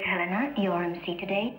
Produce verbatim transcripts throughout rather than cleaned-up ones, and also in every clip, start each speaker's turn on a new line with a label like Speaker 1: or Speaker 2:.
Speaker 1: Helena, your M C today.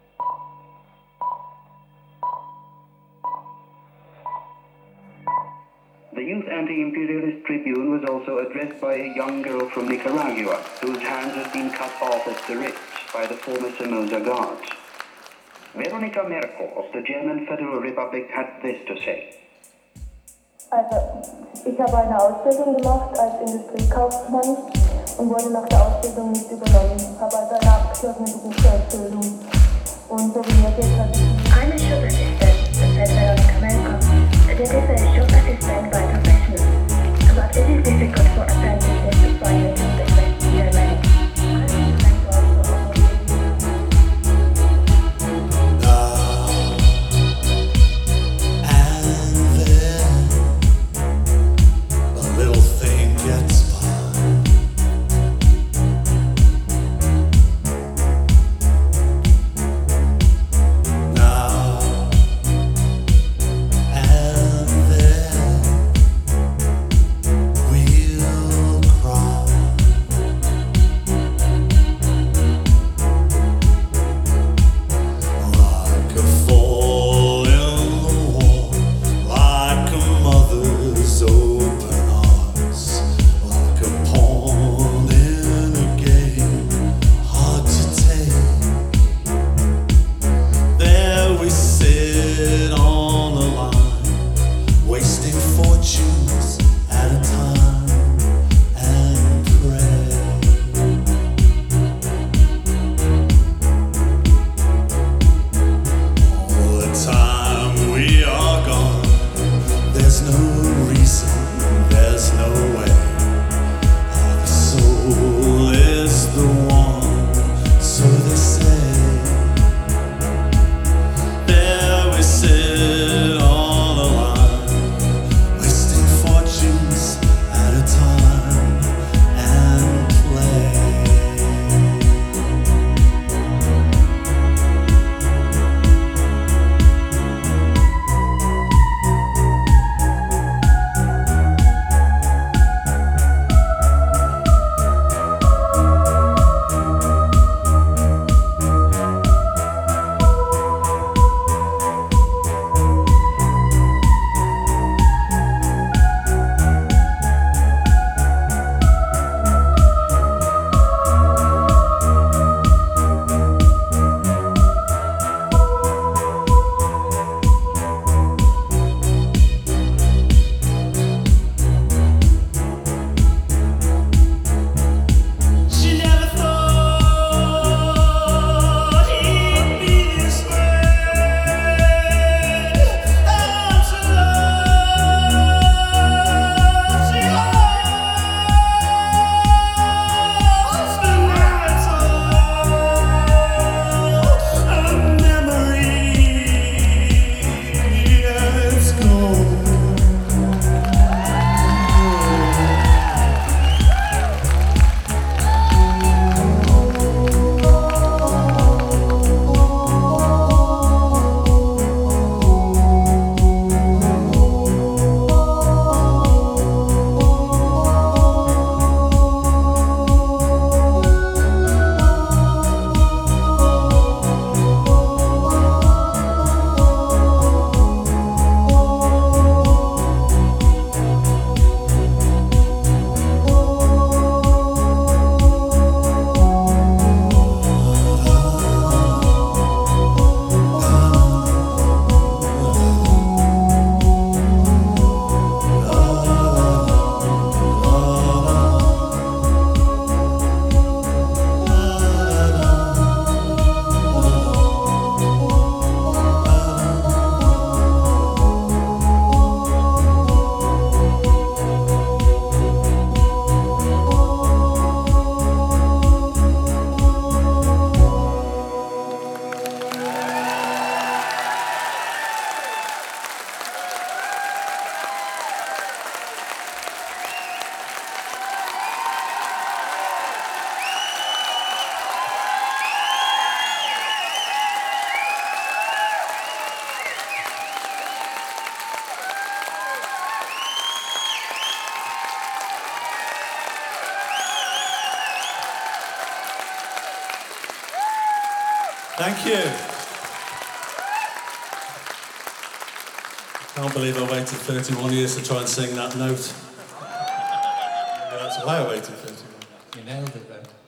Speaker 2: The Youth Anti-Imperialist Tribune was also addressed by a young girl from Nicaragua, whose hands had been cut off at the wrist by the former Somoza guards. Veronika Merkel of the German Federal Republic had this to say.
Speaker 3: Also, ich habe eine Ausbildung gemacht als Industriekaufmann und wurde nach der Ausbildung nicht übernommen. Ich habe also eine abgeschlossene Berufsausbildung. Und so wie mir geht, hat ich...
Speaker 1: I'm a shop assistant, said Veronica Melkop. That is a shop assistant by profession. But it is difficult for apprentices to find a job in West Germany. I would like to also offer
Speaker 4: We'll Thank you. Can't believe I waited thirty-one years to try and sing that note. Yeah, that's why I waited thirty-one.
Speaker 5: You nailed it then.